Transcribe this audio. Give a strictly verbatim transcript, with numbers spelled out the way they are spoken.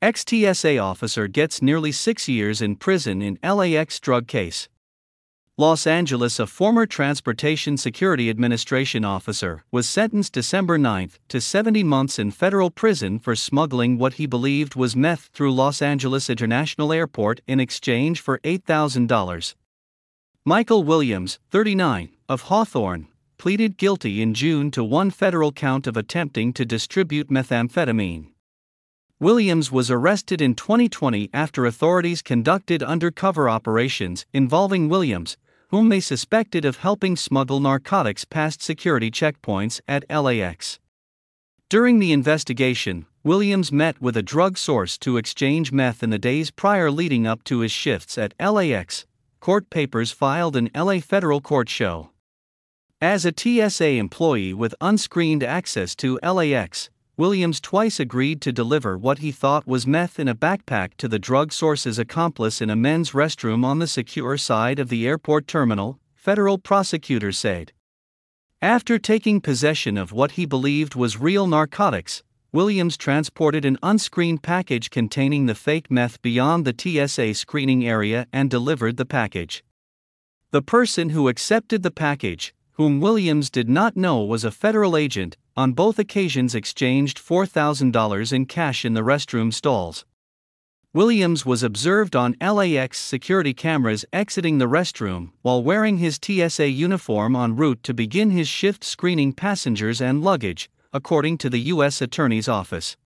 Ex-T S A officer gets nearly six years in prison in L A X drug case. Los Angeles. A former Transportation Security Administration officer was sentenced December ninth to seventy months in federal prison for smuggling what he believed was meth through Los Angeles International Airport in exchange for eight thousand dollars. Michael Williams, thirty-nine, of Hawthorne, pleaded guilty in June to one federal count of attempting to distribute methamphetamine. Williams was arrested in twenty twenty after authorities conducted undercover operations involving Williams, whom they suspected of helping smuggle narcotics past security checkpoints at L A X. During the investigation, Williams met with a drug source to exchange meth in the days prior leading up to his shifts at L A X, court papers filed in L A federal court show. As a T S A employee with unscreened access to L A X, Williams twice agreed to deliver what he thought was meth in a backpack to the drug source's accomplice in a men's restroom on the secure side of the airport terminal, federal prosecutors said. After taking possession of what he believed was real narcotics, Williams transported an unscreened package containing the fake meth beyond the T S A screening area and delivered the package. The person who accepted the package, whom Williams did not know was a federal agent, on both occasions exchanged four thousand dollars in cash in the restroom stalls. Williams was observed on L A X security cameras exiting the restroom while wearing his T S A uniform en route to begin his shift screening passengers and luggage, according to the U S Attorney's Office.